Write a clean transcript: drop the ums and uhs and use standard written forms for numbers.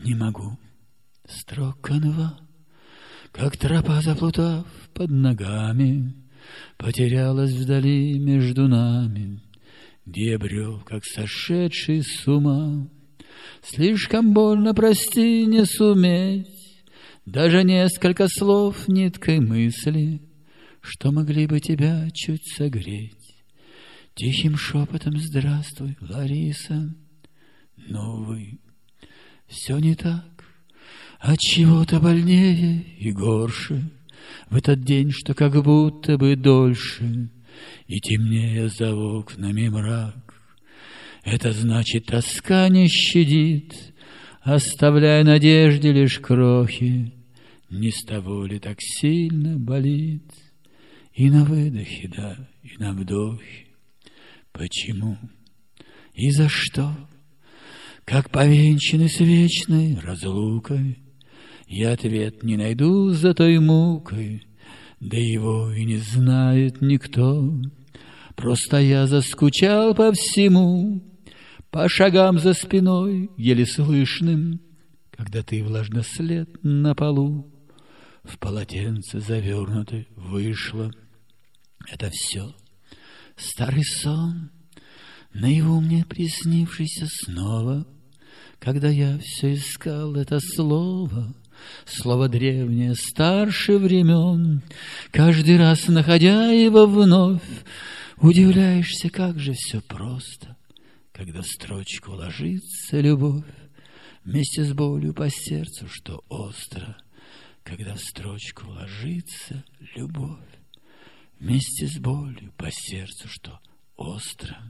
не могу. Строк канва, как тропа заплутав под ногами, потерялась вдали между нами, где я брел, как сошедший с ума. Слишком больно, прости, не суметь даже несколько слов ниткой мысли, что могли бы тебя чуть согреть. Тихим шепотом здравствуй, Лариса. Но, увы, все не так. Отчего-то больнее и горше в этот день, что как будто бы дольше, и темнее за окнами мрак. Это значит, тоска не щадит, оставляя надежде лишь крохи. Не с того ли так сильно болит? И на выдохе, да, и на вдохе. Почему и за что? Как повенчаны с вечной разлукой, я ответ не найду за той мукой, да его и не знает никто. Просто я заскучал по всему, по шагам за спиной, еле слышным, когда ты влажнослед на полу в полотенце завернутый вышла. Это все старый сон, наяву мне приснившийся снова, когда я все искал это слово, слово древнее, старше времен. Каждый раз, находя его вновь, удивляешься, как же все просто, когда в строчку ложится любовь вместе с болью по сердцу, что остро. Когда в строчку ложится любовь вместе с болью по сердцу, что остро.